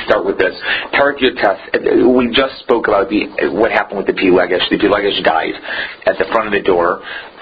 start with this. Parak Yotes, we just spoke about what happened with the Pilegesh. The Pilegesh died at the front of the door.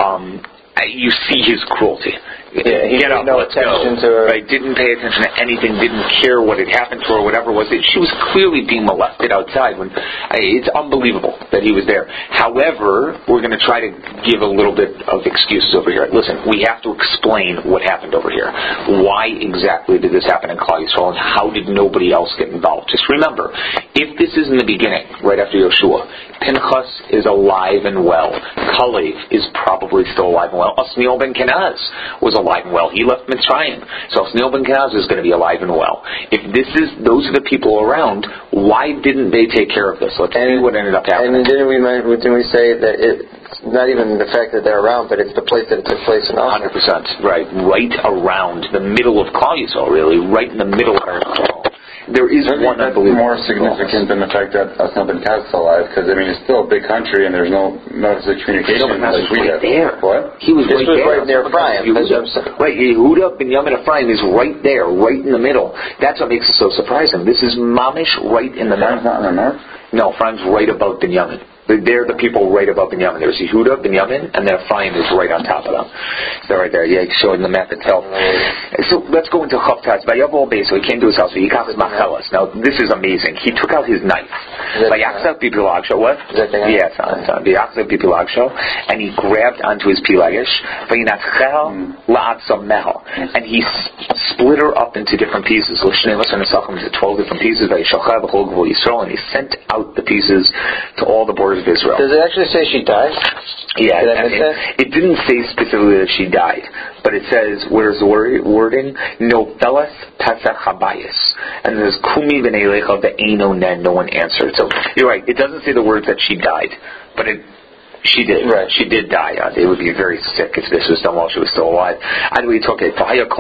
You see his cruelty. He Get up, no let's go. Right? Didn't pay attention to anything, didn't care what had happened to her, whatever it was. She was clearly being molested outside. It's unbelievable that he was there. However, we're going to try to give a little bit of excuses over here. Listen, we have to explain what happened over here. Why exactly did this happen in Klal Yisrael, and how did nobody else get involved? Just remember, if this is in the beginning, right after Yoshua, Pinchas is alive and well. Kalev is probably still alive and well. Osniel ben Kenaz was alive and well. He left Mitzrayim. So Osniel ben Kenaz is going to be alive and well. If those are the people around, why didn't they take care of this? Let's see what ended up happening. And didn't we say that it's not even the fact that they're around, but it's the place that it took place in? 100%. Right. Right around the middle of Klal Yisrael, really. Right in the middle of Eretz Yisrael. There is one unbelievable. More significant than the fact that Osniel ben Kenaz is alive, because it's still a big country and there's no communication. Like we have. There. What? He was right near Ephraim. Right, Yehuda, Binyamin, Ephraim is right there, right in the middle. That's what makes it so surprising. This is Mamish right in the middle. Ephraim's not in the north? No, Ephraim's right above Binyamin. They're the people right above Binyamin. There's Yehuda, Binyamin, and then Ephraim is right on top of them. They're right there. Yeah, showing the map itself. So let's go into Chavtatz. Vayavo Beis, so he came to his house. Yikach Machelas. Now this is amazing. He took out his knife. Vayachzav Pipilagsho. What? Yes, Vayachzav Pipilagsho. And he grabbed onto his pilagish. Vayinatchel la'atzamel. And he split her up into different pieces. L'shnei l'shnei nesachim into 12 different pieces. Vayishalcha b'chol gvul Yisrael. And he sent out the pieces to all the borders of Israel. Does it actually say she died? Yeah, it didn't say specifically that she died, but it says, where's the wording? No felas pasach habayis. And there's kumi b'nei lecha ve'eno nen, no one answered. So you're right, it doesn't say the words that she died, but she did. Right. She did die. They would be very sick if this was done while she was still alive. Anyway, it's okay.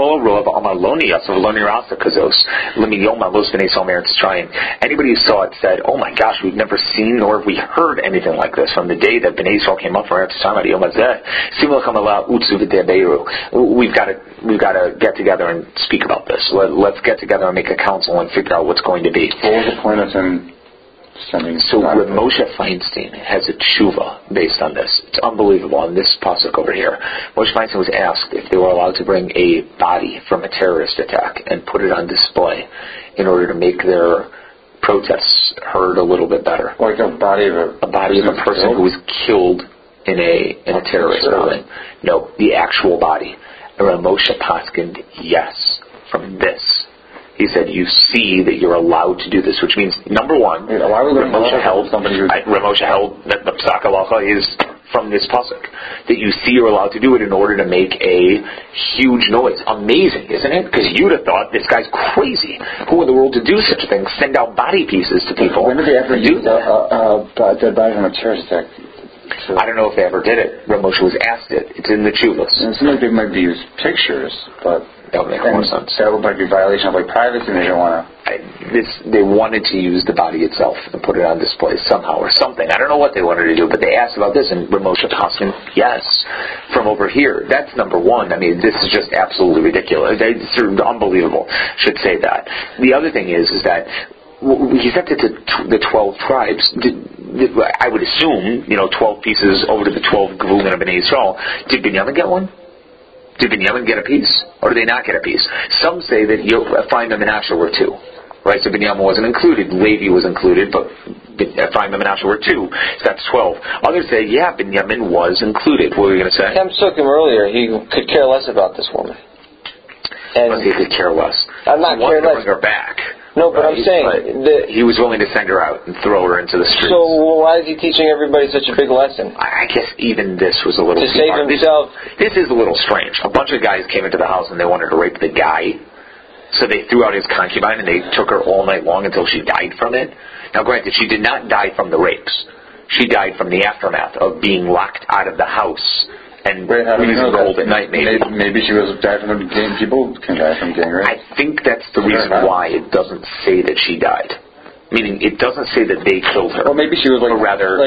Anybody who saw it said, "Oh my gosh, we've never seen nor have we heard anything like this from the day that Bnei Yisrael came up from Eretz Yisrael. We've got to get together and speak about this. Let's get together and make a council and figure out what's going to be." What was the point of him? So Moshe Feinstein has a tshuva based on this. It's unbelievable on this pasuk over here. Moshe Feinstein was asked if they were allowed to bring a body from a terrorist attack and put it on display in order to make their protests heard a little bit better. Like a body of a person who was killed in a terrorist bombing. No, the actual body. And Moshe paskined yes from this. He said, you see that you're allowed to do this, which means, number one, Ramosha held that the Psak Halacha is from this pasuk, that you see you're allowed to do it in order to make a huge noise. Amazing, isn't it? Because you'd have thought, this guy's crazy. Who in the world to do such a thing? Send out body pieces to people. When did they ever do that? Dead body from a terrorist attack? I don't know if they ever did it. Ramosha was asked it. It's in the Chuvas. It seems like they might be used pictures, but that would make more sense. That would might be a violation of privacy, and they don't want to. They wanted to use the body itself and put it on display somehow or something. I don't know what they wanted to do, but they asked about this, and Ramosha Paskin, yes, from over here. That's number one. I mean, this is just absolutely ridiculous. It's unbelievable. Should say that. The other thing is that he sent it to the 12 tribes. I would assume, 12 pieces over to the 12 Gvulim of Bnei Yisrael. Did Binyamin get one? Did Binyamin get a piece? Or did they not get a piece? Some say that Ephraim and Manasseh were two. Right, so Binyamin wasn't included. Levi was included, but Ephraim and Manasseh were two. So that's 12. Others say, yeah, Binyamin was included. What were you going to say? Cam took him earlier. He could care less about this woman. And he could care less. I'm not care less. Bring her back. No, but I'm saying he was willing to send her out and throw her into the streets. So why is he teaching everybody such a big lesson? I guess even this was a little to save himself. This is a little strange. A bunch of guys came into the house and they wanted to rape the guy, so they threw out his concubine and they took her all night long until she died from it. Now, granted, she did not die from the rapes. She died from the aftermath of being locked out of the house. And freezing cold at night, maybe she was died from the gang. People can die from gang rape. I think that's the reason why it doesn't say that she died. Meaning, it doesn't say that they killed her. Or maybe she was or rather,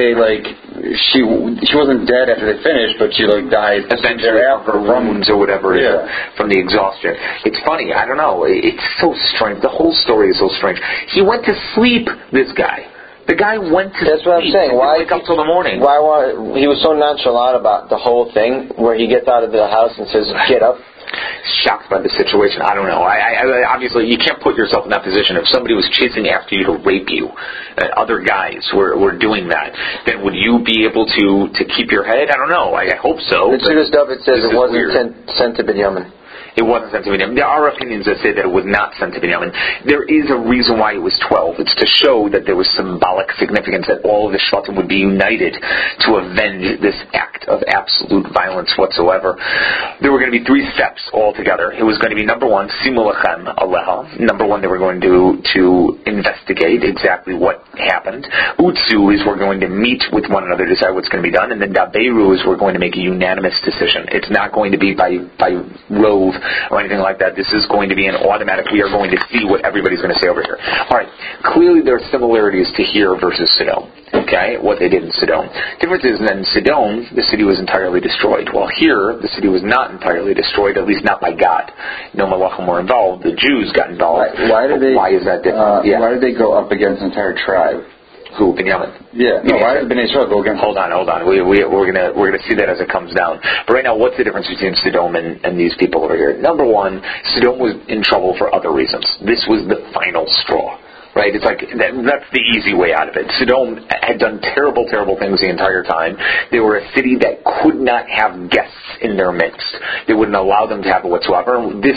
she wasn't dead after they finished, but she died eventually from her wounds or whatever it is, from the exhaustion. It's funny. I don't know. It's so strange. The whole story is so strange. He went to sleep. This guy. The guy went to sleep. That's what I'm saying. Why wake up till the morning? He was so nonchalant about the whole thing, where he gets out of the house and says, "Get up." Shocked by the situation. I don't know. I obviously, you can't put yourself in that position. If somebody was chasing after you to rape you, other guys were doing that, then would you be able to keep your head? I don't know. I hope so. In Sudas David says it wasn't sent to Binyamin. It wasn't sent to Binyamin. There are opinions that say that it was not sent to Binyamin. There is a reason why it was 12. It's to show that there was symbolic significance, that all of the Shvatim would be united to avenge this act of absolute violence whatsoever. There were going to be 3 steps altogether. It was going to be, number 1, Simu Lachem Aleha. Number 1, they were going to investigate exactly what happened. Utsu is we're going to meet with one another, decide what's going to be done. And then Daberu is we're going to make a unanimous decision. It's not going to be by rove or anything like that. This is going to be an automatic, we are going to see what everybody's going to say over here. Alright, clearly there are similarities to here versus Sodom. Okay, what they did in Sodom. Difference is then in Sodom, the city was entirely destroyed. While here, the city was not entirely destroyed, at least not by God. No Malachim were involved, the Jews got involved. Why is that different? Why did they go up against an entire tribe? Who? Binyamin? Yeah. No, why did Bnei Yisrael go against? Hold on. We're gonna see that as it comes down. But right now, what's the difference between Sodom and these people over here? Number 1, Sodom was in trouble for other reasons. This was the final straw. Right? It's like, that's the easy way out of it. Sodom had done terrible, terrible things the entire time. They were a city that could not have guests in their midst. They wouldn't allow them to have it whatsoever. This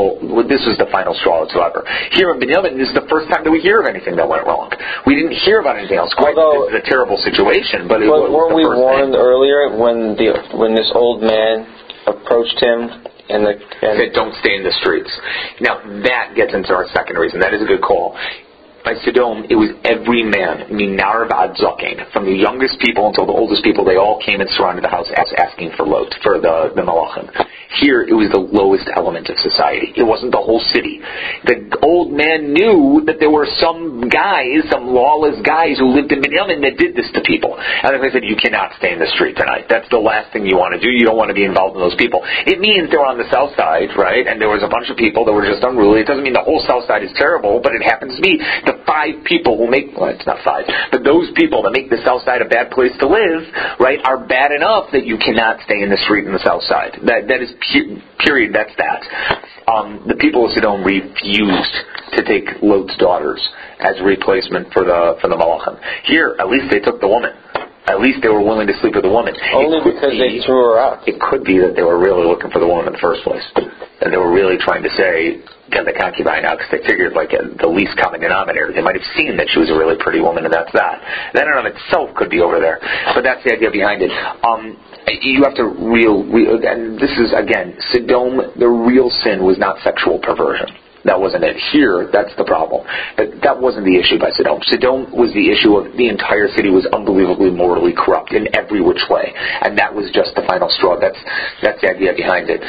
was the final straw whatsoever. Here in Binyamin, this is the first time that we hear of anything that went wrong. We didn't hear about anything else. Quite, this is a terrible situation, but weren't we warned earlier when this old man approached him and said, "Don't stay in the streets." Now that gets into our second reason. That is a good call. By Sodom, it was every man, minar v'ad zaken, from the youngest people until the oldest people. They all came and surrounded the house asking for lot, for the malachim. Here, it was the lowest element of society. It wasn't the whole city. The old man knew that there were some guys, some lawless guys who lived in Binyamin that did this to people. And they said, you cannot stay in the street tonight. That's the last thing you want to do. You don't want to be involved in those people. It means they were on the south side, right? And there was a bunch of people that were just unruly. It doesn't mean the whole south side is terrible, but it happens to be the 5 people who make, well, it's not 5, but those people that make the south side a bad place to live, right, are bad enough that you cannot stay in the street in the south side. That is period, that's that. The people of Sodom refused to take Lot's daughters as a replacement for the malachim. Here, at least they took the woman. At least they were willing to sleep with the woman. Only because they threw her out. It could be that they were really looking for the woman in the first place. And they were really trying to say, get the concubine out, because they figured like the least common denominator. They might have seen that she was a really pretty woman, and that's that. That in and of itself could be over there. But that's the idea behind it. You have to and this is, again, Sodom, the real sin was not sexual perversion. That wasn't it. Here, that's the problem. That wasn't the issue by Sodom. Sodom was the issue of the entire city was unbelievably morally corrupt in every which way. And that was just the final straw. That's the idea behind it.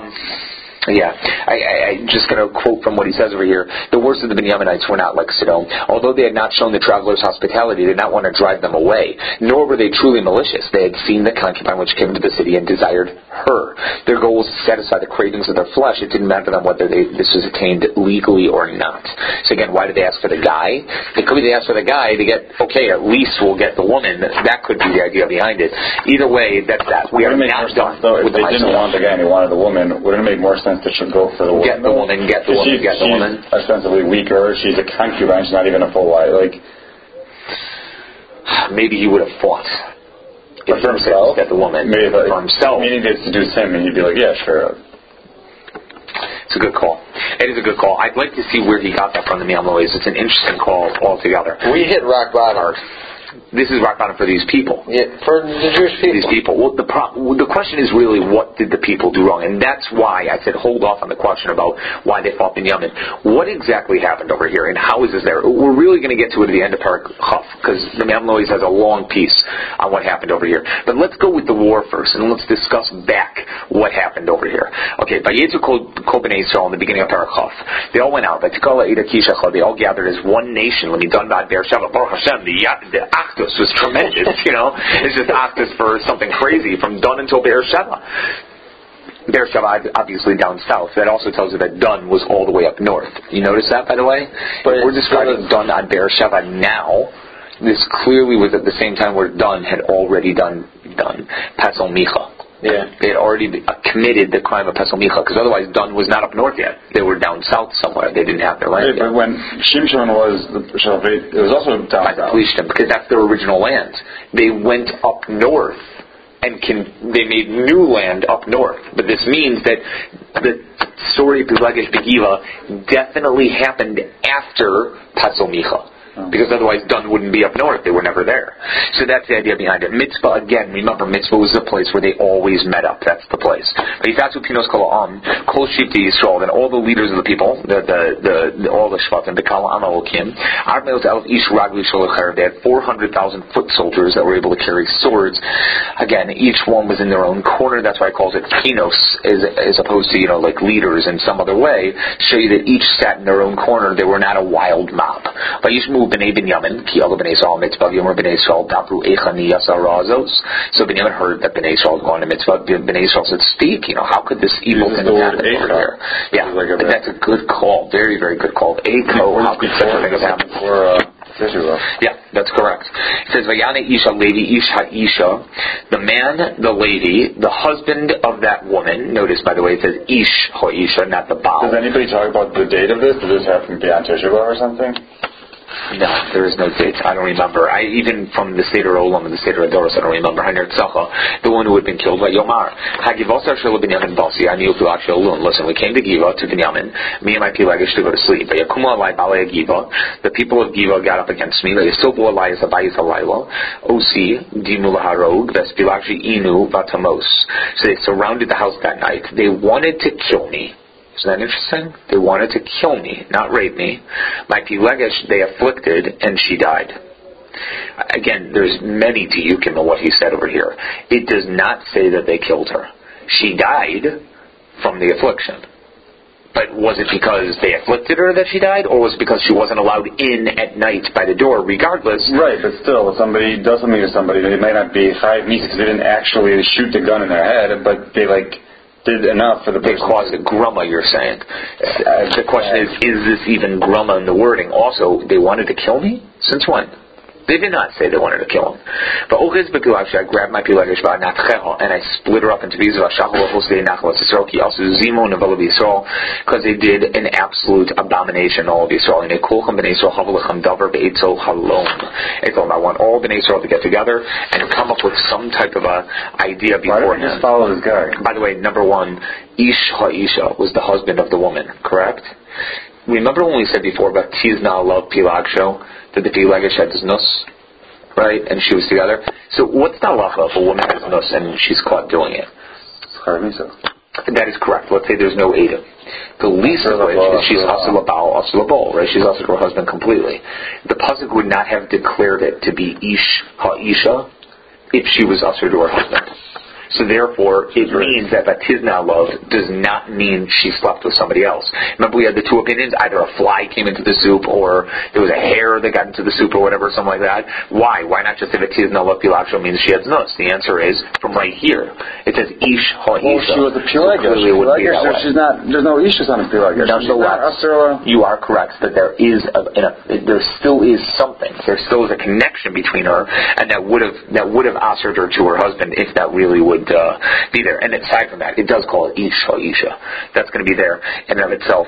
Yeah, I'm just going to quote from what he says over here. The worst of the Binyaminites were not like Sodom. Although they had not shown the travelers hospitality, they did not want to drive them away. Nor were they truly malicious. They had seen the concubine which came into the city and desired her. Their goal was to satisfy the cravings of their flesh. It didn't matter to them whether this was attained legally or not. So again, why did they ask for the guy? It could be they asked for the guy to get, okay, at least we'll get the woman. That could be the idea behind it. Either way, that's that. We are not done with the If they didn't want the guy and they wanted the woman, wouldn't it make more sense that should go for the woman? Get the woman, get the woman, get the woman. She's ostensibly weaker. She's a concubine. She's not even a full wife. Maybe he would have fought. But for himself? Get the woman. Maybe for himself. Meaning to seduce him, and he'd be like, yeah, sure. It's a good call. It is a good call. I'd like to see where he got that from, the Miamlois. It's an interesting call altogether. We hit rock bottom. This is rock bottom for these people. Yeah, for the Jewish people. These people. Well, the question is really, what did the people do wrong? And that's why I said hold off on the question about why they fought Binyamin. What exactly happened over here, and how is this there? We're really going to get to it at the end of Parak Chaf, because the Mamlois has a long piece on what happened over here. But let's go with the war first, and let's discuss back what happened over here. Okay, Vayetzu Kol Bnei Yisrael in the beginning of Parak Chaf. They all went out. They all gathered as one nation. When he done that, Beersheba, Baruch Hashem, the Achdus was tremendous. It's just Achdus for something crazy from Dan until Beersheba. Beersheba, obviously down south. That also tells you that Dan was all the way up north. You notice that, by the way? But we're describing Dan on Beersheba now. This clearly was at the same time where Dan had already done Pasol Micha. Yeah. They had already committed the crime of Pasol Micha, because otherwise Dan was not up north yet. They were down south somewhere. They didn't have their land yet. But when Shimshon was the Shavit, it was also down south. Because that's their original land. They went up north and they made new land up north. But this means that the story of Pilagish Begiva definitely happened after Pasol Micha. Because otherwise Dan wouldn't be up north. They were never there. So that's the idea behind it. Mitzvah, again, remember, Mitzvah was the place where they always met up. That's the place. Then all the leaders of the people, all the Shvatim, they had 400,000 foot soldiers that were able to carry swords. Again, each one was in their own corner. That's why it calls it Kinos, as opposed to, like leaders in some other way. Show you that each sat in their own corner. They were not a wild mob. B'nei Binyamin, ki alo b'nei Yisrael mitzvah, yomer b'nei Yisrael dapru echani yasarazos. So Binyamin heard that b'nei Yisrael was going to mitzvah. B'nei Yisrael said, "Speak. How could this evil thing have happened over here?" Yeah, that's a good call. Very, very good call. Echo. How could such a thing have happened? Yeah, that's correct. It says, "Vayane isha lady ish ha'isha," the man, the lady, the husband of that woman. Notice, by the way, it says ish ha'isha, not the baal. Does anybody talk about the date of this? Did this happen beyond Tisha B'Av or something? No, there is no date. I don't remember. Even from the Seder Olam and the Seder Adoros, I don't remember. The one who had been killed by Yomar. Listen, we came to Giva, to Binyamin, me and my Pilagish to go to sleep. The people of Giva got up against me. So they surrounded the house that night. They wanted to kill me. Isn't that interesting? They wanted to kill me, not rape me. My Pilegesh they afflicted, and she died. Again, there's many diukim in what he said over here. It does not say that they killed her. She died from the affliction. But was it because they afflicted her that she died, or was it because she wasn't allowed in at night by the door, regardless? Right, but still, if somebody does something to somebody, they might not be chayiv misa because they didn't actually shoot the gun in their head, but they did enough for the person. They caused a grumma, you're saying. The question is this even grumma in the wording? Also, they wanted to kill me? Since when? They did not say they wanted to kill him. But I grabbed my pilagish and I split her up into pieces because they did an absolute abomination, all of Yisrael. I want all Bnei Yisrael to get together and come up with some type of a idea beforehand. Why don't we just follow this guy? By the way, number one, Ish Ha'isha was the husband of the woman, correct? Remember when we said before about Tizna love Pilagsho, that the Pilagish had his nus, right? And she was together. So what's the halacha if a woman has nus and she's caught doing it? That is correct. Let's say there's no Edom. The least of which is she's asur labal, right? She's asur to her husband completely. The pasuk would not have declared it to be Ish Ha'isha if she was asur to her husband. So therefore, it means that Batizna love does not mean she slept with somebody else. Remember, we had the two opinions: either a fly came into the soup, or there was a hair that got into the soup, or whatever, something like that. Why? Why not just say Batizna love Pilagsho means she has nus? The answer is from right here. It says Ish Ha'isha. Well, she was a Pilagish. So she's not. There's no Ishus on a Pilagish. You are correct that there still is something. There still is a connection between her, and that would have assured her to her husband if that really would be there. And aside from that, it does call it Ish Ha'isha. That's going to be there in and of itself.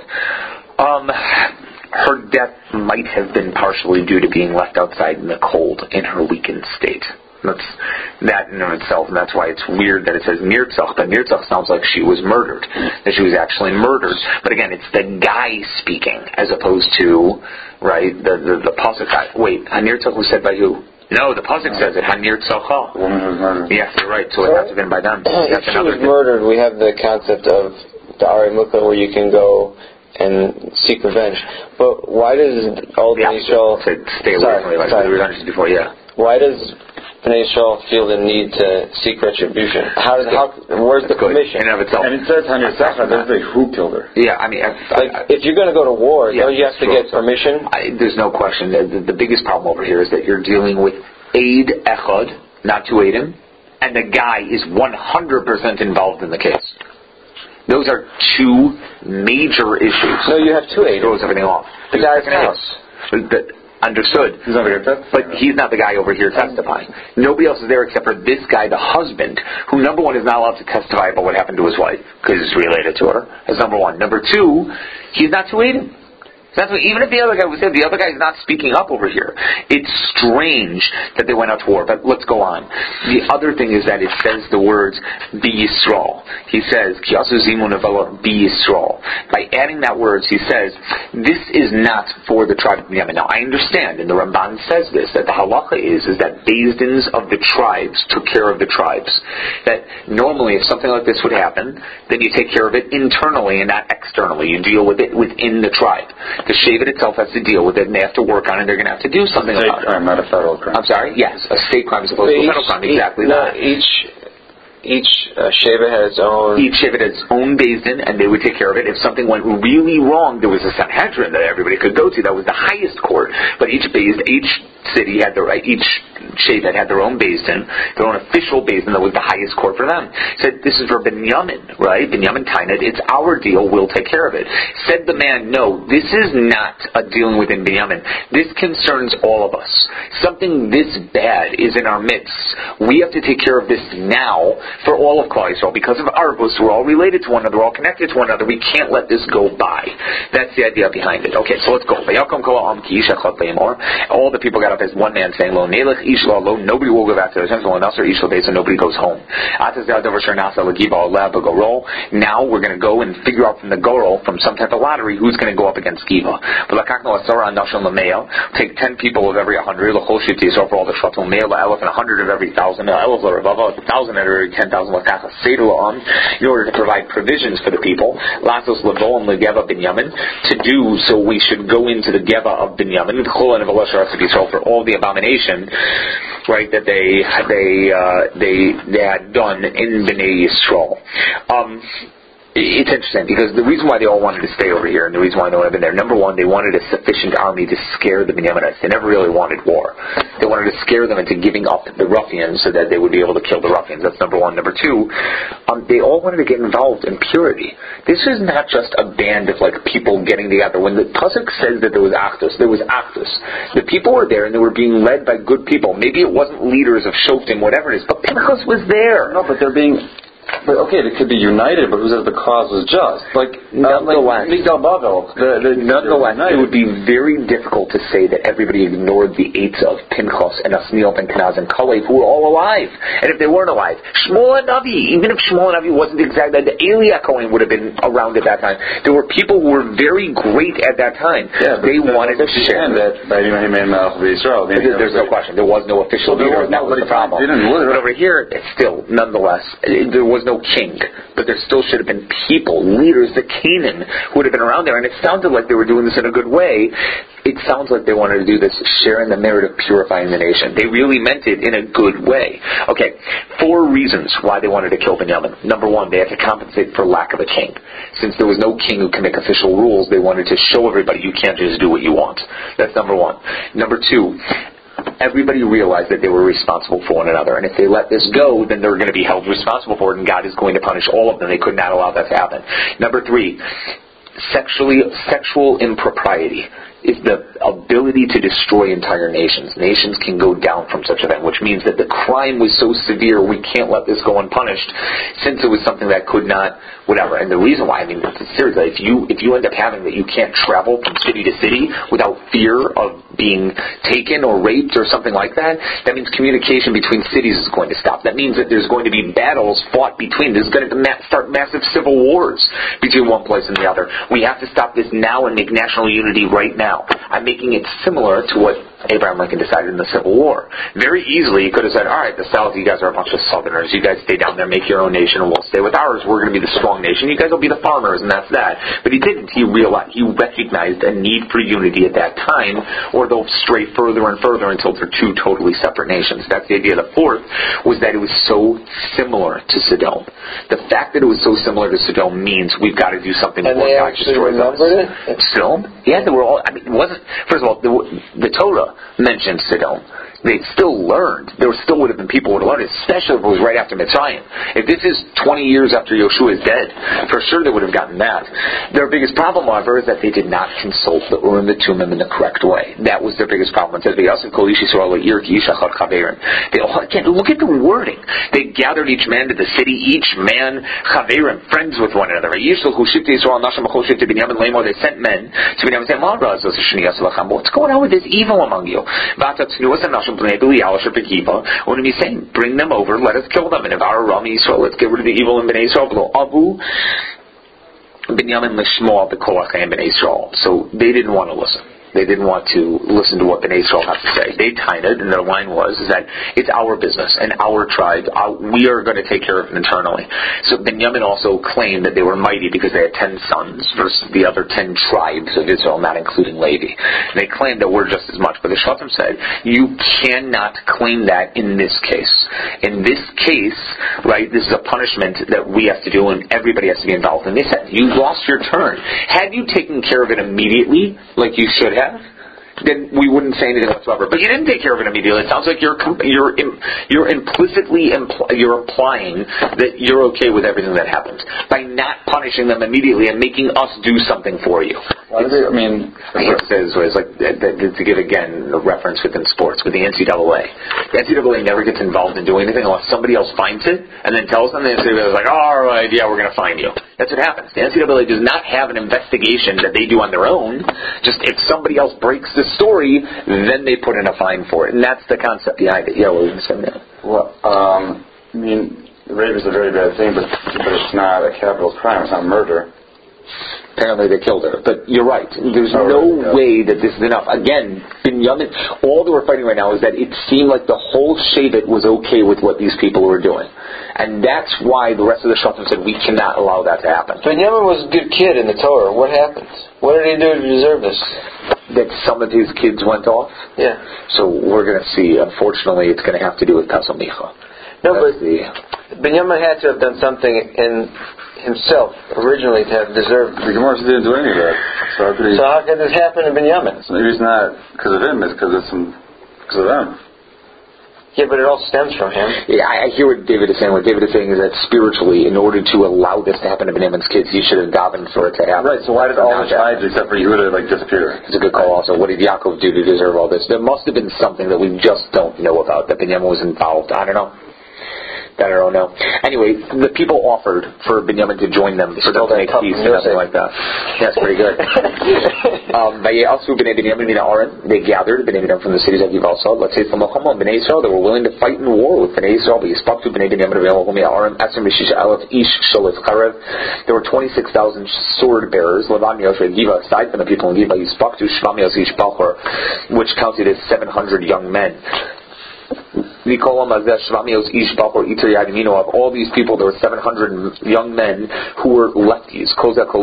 Her death might have been partially due to being left outside in the cold in her weakened state. That's that in and of itself, and that's why it's weird that it says Nirtzach, but Nirtzach sounds like she was murdered, that she was actually murdered. But again, it's the guy speaking as opposed to, right, the pasuk. Wait, Nirtzach was said by who? No, the pasuk says it. Hanir tzalcha. The woman who was murdered. Yes, you're right. So it has to have been by them. That's If she another was thing. murdered, we have the concept of the Ari Mukha where you can go and seek revenge. But why does all the Israel... Stay away from it. We were just before, yeah. Why does Bnei Yisrael feel the need to seek retribution? Where's the commission? In and of itself. And it says Hanir Tzalcha, doesn't say who killed her. Yeah, I mean... if you're going to go to war, don't you have to get permission? There's no question. The biggest problem over here is that you're dealing with Aid Echad, not two Aidim, and the guy is 100% involved in the case. Those are two major issues. No, you have two Aidim. Throws everything off. The guy's house. Understood. He's not going to testify. But he's not the guy over here testifying. Nobody else is there except for this guy, the husband, who, number one, is not allowed to testify about what happened to his wife, because it's related to her. That's number one. Number two, he's not to aid him. Even if the other guy was there, the other guy is not speaking up over here. It's strange that they went out to war, but let's go on. The other thing is that it says the words, Be Yisrael. He says, Kiyasu Zimun Avela, Be Yisrael. By adding that words, he says, this is not for the tribe of Yemen. Now, I understand, and the Ramban says this, that the halacha is that Bezdins of the tribes took care of the tribes. That normally, if something like this would happen, then you take care of it internally and not externally. You deal with it within the tribe. The Shevet itself has to deal with it, and they have to work on it. They're going to have to do something about it. State crime, not a federal crime. I'm sorry? Yes, a state crime as opposed to a federal crime. Exactly that. Each Shevet had its own... Each Shevet had its own Bezdin, and they would take care of it. If something went really wrong, there was a Sanhedrin that everybody could go to. That was the highest court. But each city had each Shevet had their own Bezdin, their own official Bezdin that was the highest court for them. Said, this is for Binyamin, right? Binyamin Tainad. It's our deal. We'll take care of it. Said the man, no, this is not a dealing within Binyamin. This concerns all of us. Something this bad is in our midst. We have to take care of this now for all of Klal Yisrael. Because of Arvus, we're all related to one another, we're all connected to one another. We can't let this go by. That's the idea behind it. Okay, so let's go. All the people got up as one man saying, Lo Nelech Ish Lo, nobody will go back to the temple, and Nasser Ish Lo, so nobody goes home. Now we're going to go and figure out from the Gorol, from some type of lottery, who's going to go up against Giva. Take 10 people of every 100, for all the Shvatim, and 100 of every 1,000, 1,000 of every 10,000 in order to provide provisions for the people. To do so, we should go into the Geva of Binyamin for all the abomination, right, that they had done in Bnei Yisrael. It's interesting because the reason why they all wanted to stay over here and the reason why they wanted to be there, number one, they wanted a sufficient army to scare the Binyaminites. They never really wanted war. They wanted to scare them into giving up the ruffians so that they would be able to kill the ruffians. That's number one. Number two, they all wanted to get involved in purity. This is not just a band of people getting together. When the Pasuk says that there was Achdus, there was Achdus. The people were there and they were being led by good people. Maybe it wasn't leaders of Shoftim, whatever it is, but Pinchas was there. No, but they're being... But okay, they could be united, but who says the cause was just? Nonetheless, nonetheless, it would be very difficult to say that everybody ignored the eights of Pinchas and Asniel and Kenaz and Kalev, who were all alive. And if they weren't alive, Shmuel and Navi, even if Shmuel and Navi wasn't exactly, the Elia Cohen would have been around at that time. There were people who were very great at that time. Yeah, they wanted to share that. There's no question. There was no official leader, and that was the problem. But over here, it's still, nonetheless, there was no king, but there still should have been people, leaders, the Canaan, who would have been around there, and it sounded like they were doing this in a good way. It sounds like they wanted to do this, sharing the merit of purifying the nation. They really meant it in a good way. Okay, 4 reasons why they wanted to kill Binyamin. Number 1, they had to compensate for lack of a king. Since there was no king who can make official rules, they wanted to show everybody you can't just do what you want. That's number 1. Number 2, everybody realized that they were responsible for one another, and if they let this go, then they're going to be held responsible for it, and God is going to punish all of them. They could not allow that to happen. Number 3, sexual impropriety is the ability to destroy entire nations. Nations can go down from such an event, which means that the crime was so severe, we can't let this go unpunished, since it was something that could not, whatever. And the reason why, seriously, if you end up having that you can't travel from city to city without fear of being taken or raped or something like that, that means communication between cities is going to stop. That means that there's going to be battles fought between. There's going to start massive civil wars between one place and the other. We have to stop this now and make national unity right now. I'm making it similar to what Abraham Lincoln decided in the Civil War. Very easily, he could have said, all right, the South, you guys are a bunch of Southerners. You guys stay down there, make your own nation, and we'll stay with ours. We're going to be the strong nation. You guys will be the farmers, and that's that. But he didn't. He recognized a need for unity at that time, or they'll stray further and further until they're two totally separate nations. That's the idea. The fourth was that it was so similar to Sodom. The fact that it was so similar to Sodom means we've got to do something before God destroys us. It? Sodom? Yeah, they were all. I mean, it wasn't. First of all, the Torah mentioned Sodom. They still learned. There still would have been people who would have learned, especially if it was right after Mitzrayim. If this is 20 years after Yoshua is dead, for sure they would have gotten that. Their biggest problem, however, is that they did not consult the Urim and Tumim in the correct way. That was their biggest problem. It says, again, look at the wording. They gathered each man to the city, each man chaverim, friends with one another. They sent men to Binyamin and said, what's going on with this evil among you? When he's saying, bring them over, let us kill them, and if our Ram Yisrael, let's get rid of the evil in Bnei Yisrael. So they didn't want to listen. They didn't want to listen to what Bnei Yisrael had to say. They tined, and their line was that it's our business and our tribe. We are going to take care of it internally. So Binyamin also claimed that they were mighty because they had 10 sons versus the other 10 tribes of Israel, not including Levi. And they claimed that we're just as much. But the Shvatim said, you cannot claim that in this case. In this case, right, this is a punishment that we have to do and everybody has to be involved. And they said, you lost your turn. Had you taken care of it immediately, like you should have, then we wouldn't say anything whatsoever. But you didn't take care of it immediately. It sounds like you're implicitly you're applying that you're okay with everything that happened by not punishing them immediately and making us do something for you. Why do they, I mean, it says it's like to give again a reference within sports with the NCAA. The NCAA never gets involved in doing anything unless somebody else finds it and then tells them. The NCAA is like, all right, yeah, we're going to fine you. That's what happens. The NCAA does not have an investigation that they do on their own. Just if somebody else breaks the story, then they put in a fine for it. And that's the concept behind it. Yeah, what were you going to say now? Well, I mean, rape is a very bad thing, but it's not a capital crime. It's not murder. Apparently they killed her. But you're right. There's no way that this is enough. Again, Binyamin, all that we're fighting right now is that it seemed like the whole Shevet was okay with what these people were doing. And that's why the rest of the Shvatim said we cannot allow that to happen. Binyamin was a good kid in the Torah. What happened? What did he do to deserve this? That some of his kids went off? Yeah. So we're going to see. Unfortunately, it's going to have to do with Kasal Micha. No, but Binyamin had to have done something in himself originally to have deserved. The Gemara didn't do any of that. So how could this happen to Binyamin? So maybe it's not because of him. It's because of them. Yeah, but it all stems from him. Yeah, I hear what David is saying. What David is saying is that spiritually, in order to allow this to happen to Binyamin's kids, he should have davened for it to happen. Right, so why did all the tribes except for Yehuda disappear? It's a good call also. What did Yaakov do to deserve all this? There must have been something that we just don't know about, that Binyamin was involved. I don't know. That I don't know. Anyway, the people offered for Binyamin to join them for them to make peace or something like that. That's pretty good. They gathered Binyamin from the cities of Givalsal. Let's say from Bnei Israel, they were willing to fight in war with Bnei Israel. There were 26,000 sword bearers. Aside from the people in Giva, which counted as 700 young men. Of all these people, there were 700 young men who were lefties.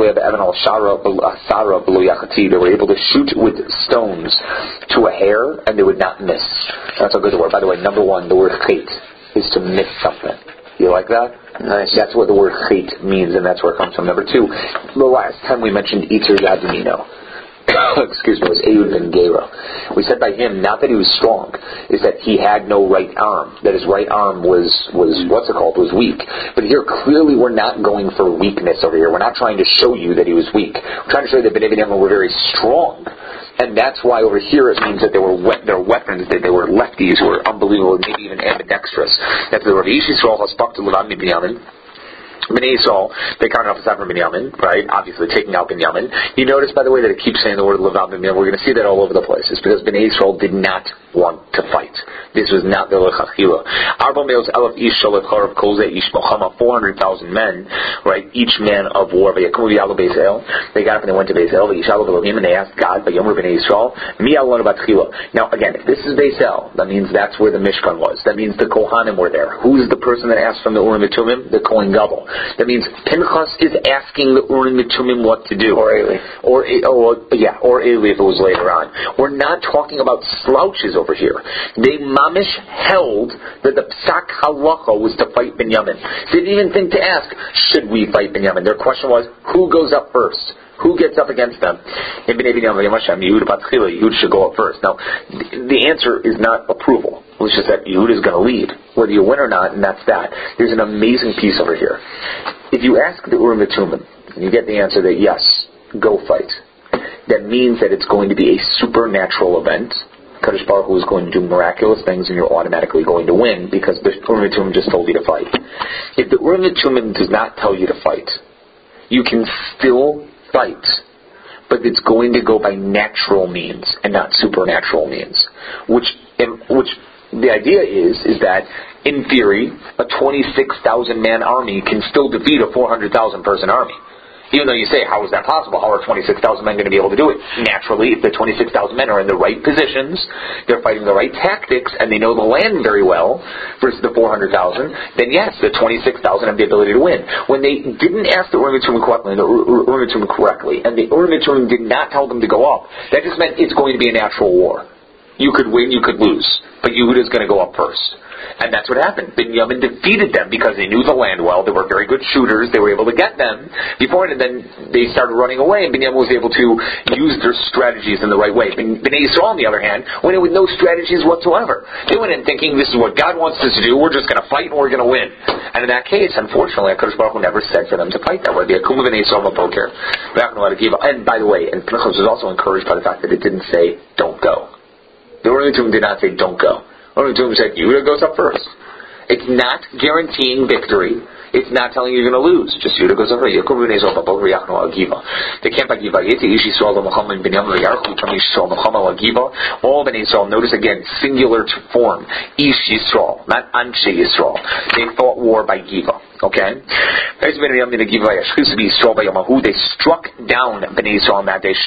They were able to shoot with stones to a hair, and they would not miss. That's a good word. By the way, number one, the word chait is to miss something. You like that? Nice. That's what the word chait means, and that's where it comes from. Number two, the last time we mentioned Iter Yadimino. Excuse me, it was Ehud ben Gera. We said by him, not that he was strong, is that he had no right arm. That his right arm was weak. But here, clearly we're not going for weakness over here. We're not trying to show you that he was weak. We're trying to show you that Bnei Binyamin were very strong. And that's why over here it means that they were their weapons, that they were lefties who were unbelievable, maybe even ambidextrous. That's the Rav Yisrael has spoke to Levan Binyamin. Bnei Yisrael, they counted off aside from Binyamin, right? Obviously taking out Binyamin. You notice, by the way, that it keeps saying the word Levan Binyamin. We're going to see that all over the place. It's because Bnei Yisrael did not want to fight. This was not the lechatchila. 400,000 men, right? Each man of war. They got up and they went to Beis El. And they asked God, now again, if this is Beis El, that means that's where the Mishkan was. That means the Kohanim were there. Who's the person that asked from the Urim and Tumim? The Kohen Gadol. That means Pinchas is asking the Urim and Tumim what to do. Or Eli. Or Eli if it was later on. We're not talking about slouches over here. They mamish held that the Psak Halacha was to fight Binyamin. They didn't even think to ask, should we fight Binyamin? Their question was, who goes up first? Who gets up against them? Yehud should go up first. Now, the answer is not approval. It's just that Yehud is going to lead, whether you win or not, and that's that. There's an amazing piece over here. If you ask the Urim and Tumim, and you get the answer that yes, go fight, that means that it's going to be a supernatural event. Kadosh Baruch Hu is going to do miraculous things, and you're automatically going to win because the Urim and Tumim just told you to fight. If the Urim and Tumim does not tell you to fight, you can still fight, but it's going to go by natural means and not supernatural means. Which the idea is that in theory, a 26,000 man army can still defeat a 400,000 person army. Even though you say, how is that possible? How are 26,000 men going to be able to do it? Naturally, if the 26,000 men are in the right positions, they're fighting the right tactics, and they know the land very well, versus the 400,000, then yes, the 26,000 have the ability to win. When they didn't ask the Urim and Tumim correctly, and the Urim and Tumim did not tell them to go up, that just meant it's going to be a natural war. You could win, you could lose, but Yehuda is going to go up first. And that's what happened. Binyamin defeated them because they knew the land well. They were very good shooters. They were able to get them before, and then they started running away, and Binyamin was able to use their strategies in the right way. Bnei Yisrael, on the other hand, went in with no strategies whatsoever. They went in thinking, this is what God wants us to do. We're just going to fight, and we're going to win. And in that case, unfortunately, HaKadosh Baruch Hu never said for them to fight that way. And by the way, and Pinchas was also encouraged by the fact that it didn't say, don't go. The Urim and Tumim did not say, don't go. Urim and Tumim said, Yehuda goes up first. It's not guaranteeing victory. It's not telling you you're going to lose. Just Yehuda goes up first. They camp at Giva. All Bnei Yisrael, notice again, singular form. Ish Yisrael, not Anshe Yisrael. They fought war by Giva. Okay? They struck down Bnei Yisrael on that day,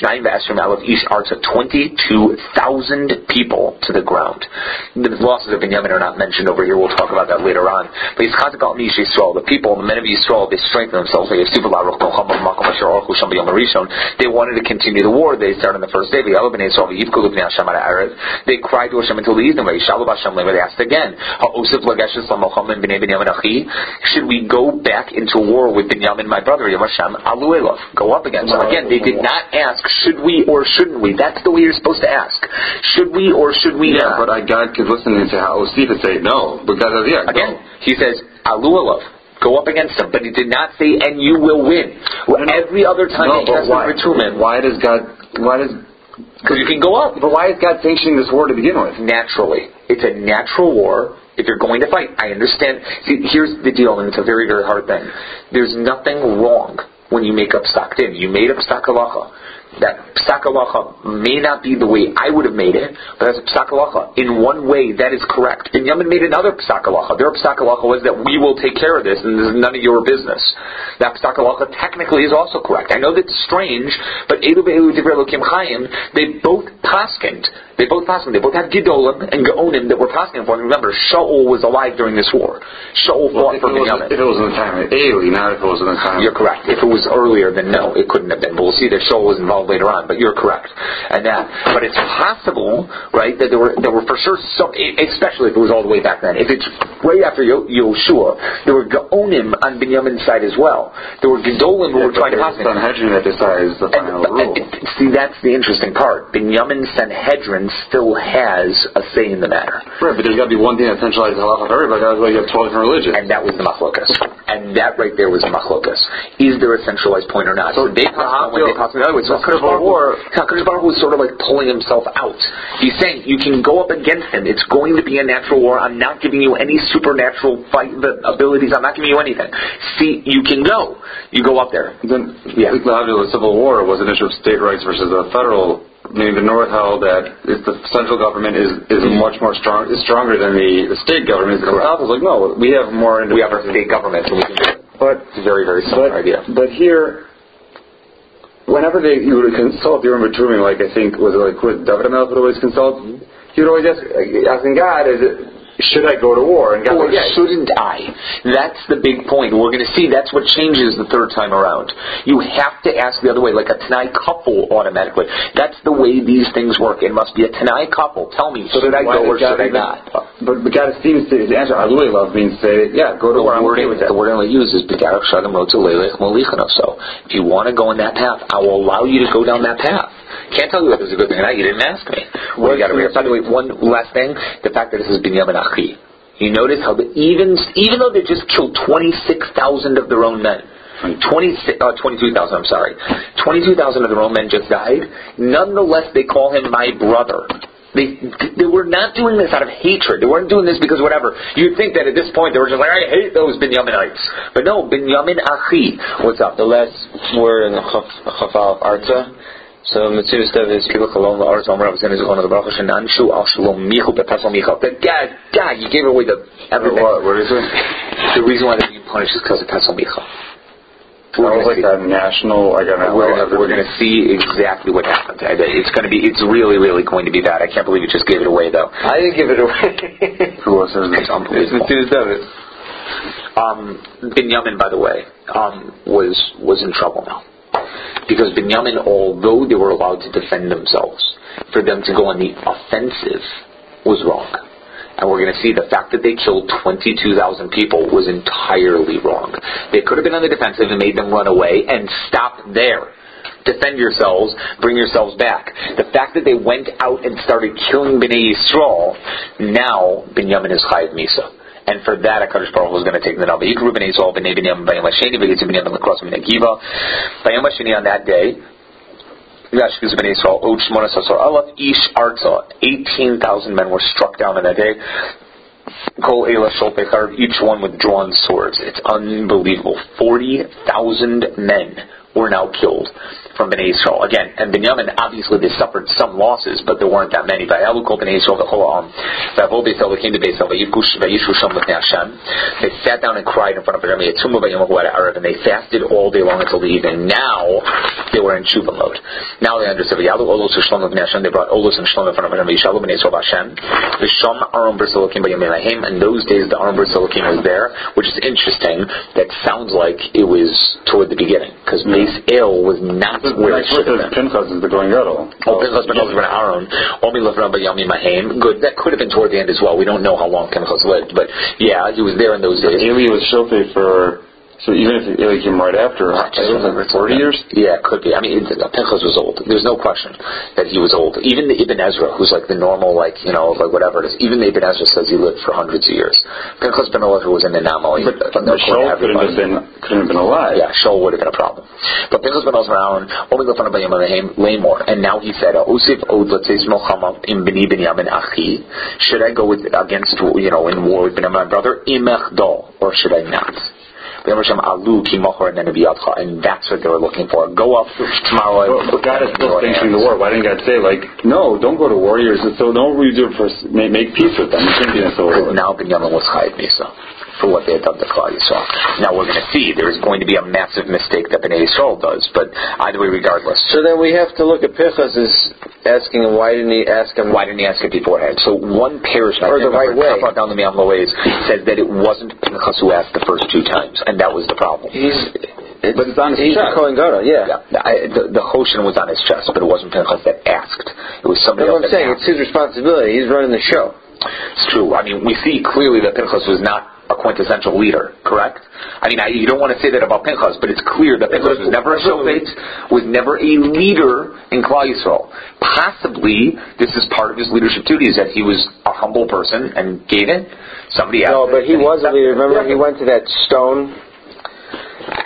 22,000 people to the ground. The losses of Binyamin are not mentioned over here. We'll talk about that later on. But the people, the men of Yisrael, they strengthened themselves. They wanted to continue the war. They started on the first day. They cried to Hashem until the evening. They asked again, should we go back into war with Binyamin, my brother? Go up against him. Again, they did not ask, should we or shouldn't we? That's the way you're supposed to ask. Should we or should we not? But God could listen and say, Steve would say no. But God says, again, he says, Alu Elav. Go up against him. But he did not say, and you will win. Every other time he has to return him. Because you can go up. But why is God sanctioning this war to begin with? Naturally. It's a natural war. If you're going to fight, I understand. See, here's the deal, and it's a very, very hard thing. There's nothing wrong when you make up Psak Din. You made up Psak Halacha. That Psak Halacha may not be the way I would have made it, but that's a Psak Halacha. In one way, that is correct. Binyamin made another Psak Halacha. Their Psak Halacha was that we will take care of this, and this is none of your business. That Psak Halacha technically is also correct. I know that's strange, but Elu Be'elu Divrei Elokim Chaim, they both paskined. They both had Gidolim and Gaonim that were pasking for them. Remember, Shaul was alive during this war. Shaul fought for Binyamin. If it was in the time of Eli, not if it was in the time. You're correct. If it was earlier, then no, it couldn't have been. But we'll see that Shaul was involved later on. But you're correct. But it's possible, right, that there were for sure, especially if it was all the way back then. If it's right after Yoshua, there were Gaonim on Binyamin's side as well. There were Gidolim who were trying to pass. Sanhedrin that decides the final rule. See, that's the interesting part. Binyamin Sanhedrin still has a say in the matter. Right, but there's got to be one thing that centralizes halacha for everybody. That's why you have 12 different religions. And that was the machlokas. And that right there was the machlokas. Is there a centralized point or not? So they pass when they pass the other way. So HaKadosh Baruch Hu is sort of like pulling himself out. He's saying, you can go up against him. It's going to be a natural war. I'm not giving you any supernatural fight abilities. I'm not giving you anything. See, you can go. You go up there. Then, the civil war was an issue of state rights versus a federal meaning the North held that if the central government is much more stronger than the state government. The South was like, no, we have more independence. We have our state government, and we can do it. But it's a very, very similar idea. But here, whenever you would consult the Urim V'Tumim, like I think was it like David HaMelech would always consult. He would always asking God, should I go to war? And God or would, yeah. shouldn't I? That's the big point. We're going to see that's what changes the third time around. You have to ask the other way, like a Tanai couple automatically. That's the way these things work. It must be a Tanai couple. Tell me, should I go or should I not? But God seems to, his answer, I really love means say, yeah, go to war. The word I use is B'Garach Shagam Rotzu Leilech Molichano. So, if you want to go in that path, I will allow you to go down that path. Can't tell you if it's a good thing or not. You didn't ask me. Well, you got to read. By the way, one last thing: the fact that this is Binyamin Achi. You notice how even though they just killed 26,000 of their own men, 22,000. I'm sorry, 22,000 of their own men just died. Nonetheless, they call him my brother. They were not doing this out of hatred. They weren't doing this because whatever. You'd think that at this point they were just like, I hate those Binyaminites. But no, Binyamin Achi. What's up? The last word in the Chafal Arza. So Mitzvah Stev is God, you gave away everything. What is it? The reason why they're being punished is because of Pesach Micha. We're going to see exactly what happened. It's really, really going to be bad. I can't believe you just gave it away, though. I didn't give it away. Who was it? It's unbelievable. Binyamin, by the way, was in trouble now. Because Binyamin, although they were allowed to defend themselves, for them to go on the offensive was wrong. And we're going to see the fact that they killed 22,000 people was entirely wrong. They could have been on the defensive and made them run away and stop there. Defend yourselves, bring yourselves back. The fact that they went out and started killing Bnei Yisrael, now Binyamin is Chayav Misa. And for that, HaKadosh Baruch Hu is going to take the number. Yikru Bnei Yisrael Bnei Binyamin Bayam Hasheni V'Yitzim Binyamin L'Kros Min Akiva. Bayam Hasheni on that day, Yashkuz Bnei Yisrael Od Shmona Sasor Alaf Ish Arza. 18,000 men were struck down on that day. Kol Eila Shol Pechar, each one with drawn swords. It's unbelievable. 40,000 men were now killed from Bnei Yisrael. Again, and Binyamin, obviously they suffered some losses, but there weren't that many. They sat down and cried in front of Hashem, and they fasted all day long until the evening. Now they were in tshuva mode. Now they understood. They brought Olos and Shlom in front of Hashem. In those days, the Aron B'Solokim was there, which is interesting. That sounds like it was toward the beginning, because Beis El was not where it should have been. Pinchas is the Kohen Gadol. Pinchas ben Aaron. Good. That could have been toward the end as well. We don't know how long Pinchas lived, but yeah, he was there in those days. Eli was shofet for. So even if Eli came right after, it was like 40 years? Yeah, it could be. I mean, Pinchas was old. There's no question that he was old. Even the Ibn Ezra, who's like the normal, like whatever it is, even the Ibn Ezra says he lived for hundreds of years. Pinchas ben Elazar was an anomaly. But Shaul couldn't have been alive. Yeah, Shaul would have been a problem. But Pinchas ben Elazar Aaron, and now he said, should I go against, in war with Binyamin, my brother, or should I not? And that's what they were looking for. Go up tomorrow. But God is still sanctioning the war. Why didn't God say, no, don't go to warriors, so don't we do it for make peace with them? Because now Binyamin was Chayav Misa for what they had done to Klal Yisrael. Now we're going to see there's going to be a massive mistake that Bnei Yisrael does, but either way, regardless. So then we have to look at Pinchas as asking him, why didn't he ask him it beforehand? So one parish, or the right way, down the Me'am Lo'ez, says that it wasn't Pinchas who asked the first two times, and that was the problem. But it's on his chest. Kohen Gadol, yeah. The Hoshen was on his chest, but it wasn't Pinchas that asked. It was somebody else. That's what I'm saying. It's his responsibility. He's running the show. It's true. I mean, we see clearly that Pinchas was not a quintessential leader, correct? I mean, you don't want to say that about Pinchas, but it's clear that Pinchas was never a shofet, was never a leader in Klal Yisrael. Possibly, this is part of his leadership duties, that he was a humble person and gave in. Somebody asked. No, but he was a leader. Remember, he went to that stone,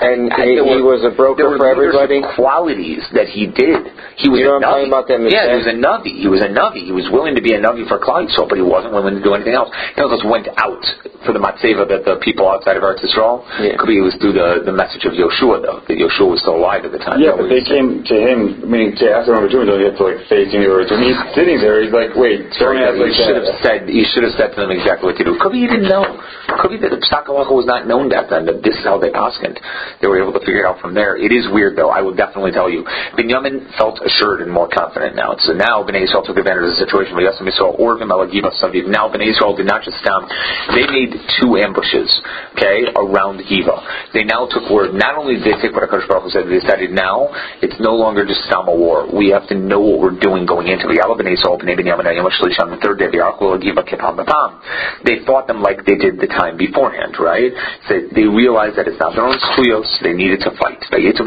And he was a broker for everybody? Qualities that he did. He was a Navi. About that he was a Navi. He was a Navi. He was willing to be a Navi for Klal Yisrael, but he wasn't willing to do anything else. He also went out for the Matzeva that the people outside of Eretz Yisrael. Could be it was through the message of Yoshua, though. That Yoshua was still alive at the time. Yeah, but they came to him, meaning to ask him what we're doing, don't you have to face him or when he's sitting there, he's like, wait, don't ask like that. He should have said to them exactly what to do. Could be he didn't know. Could be that the Psak Halacha was not known back then, that this is how they paskined. They were able to figure it out from there. It is weird, though. I will definitely tell you. Binyamin felt assured and more confident now. So now Bnei Yisrael took advantage of the situation. Now Bnei Yisrael did not just stand. They made 2 ambushes, okay, around Giva. They now took word. Not only did they take what HaKadosh Baruch Hu said, they decided now it's no longer just Stam a war. We have to know what we're doing going into it. The third day, they fought them like they did the time beforehand, right? So they realized that it's not their own skuyos. They needed to fight. So Bnei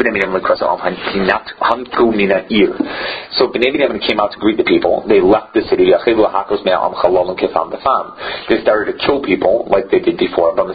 Binyamin came out to greet the people. They left the city. They started to kill people like they did before. By the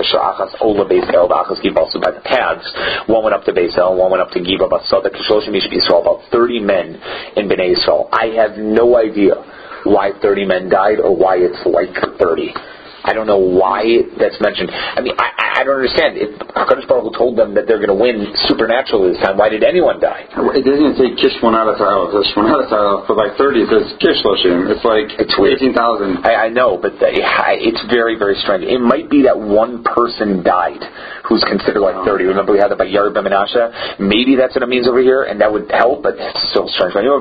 paths. One went up to Beis El, one went up to Giva. About 30 men in Bnei Yisrael. I have no idea why 30 men died or why it's like 30. I don't know why that's mentioned. I mean, I don't understand. If HaKadosh Baruch Hu told them that they're going to win supernaturally this time, why did anyone die? It doesn't even say Kish but by 30 it says Kish Loshim. It's like 18,000. I know, but it's very, very strange. It might be that one person died who's considered like 30. Remember we had that by Yair ben Menashe? Maybe that's what it means over here, and that would help, but it's still strange. They're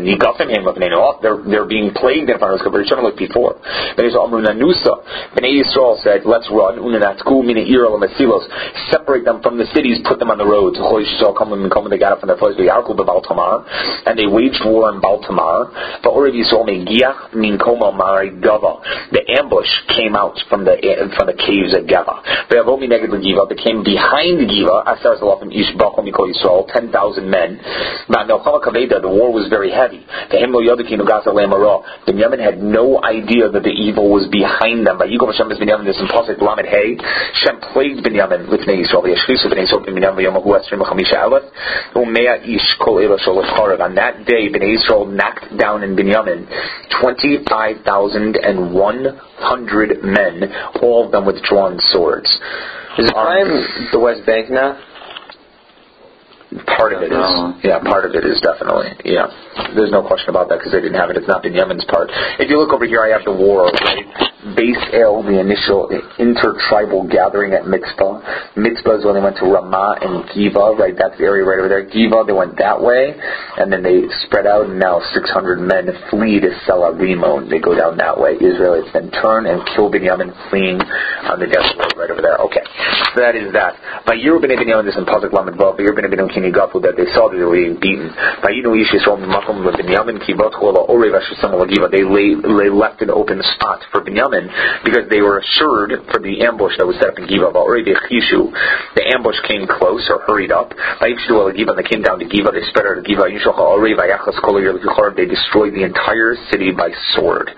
being plagued in front of us like before. Bnei Yisrael said, let's run. Separate them from the cities, put them on the roads. They got up from their place. And they waged war in Baltamar. The ambush came out from the caves at Geva. They came behind Giva, 10,000 men. The war was very heavy. Binyamin had no idea that the evil was behind them. Hashem is Binyamin, this in Pasuk Lamed Hey. Shem plagued Binyamin with Bnei Yisrael. On that day, Bnei Yisrael knocked down in Binyamin 25,100 men, all of them with drawn swords. Is the West Bank now? Part of it is. Yeah, part of it is definitely. Yeah. There's no question about that because they didn't have it. It's not Binyamin's part. If you look over here, I have the war, right? Beis El, the initial intertribal gathering at Mitzvah. Mitzvah is when they went to Ramah and Giva, right? That's the area right over there. Giva, they went that way, and then they spread out, and now 600 men flee to Sela Rimon. They go down that way. Israelites then turn and kill Binyamin, fleeing on the desert road right over there. Okay. So that is that. By Yeru B'nai Binyamin, this in Pasuk Lamed Vav, by Yeru B'nai Binyamin Kini Gafu, that they saw that they were being beaten. By Yinu Yish Yisrael M'makom Binyamin Kivat Chola Orev Hashem Giva, they left an open spot for Binyamin because they were assured for the ambush that was set up in Giva. The ambush came close or hurried up. They came down to Giva. They spread out to Giva. They destroyed the entire city by sword.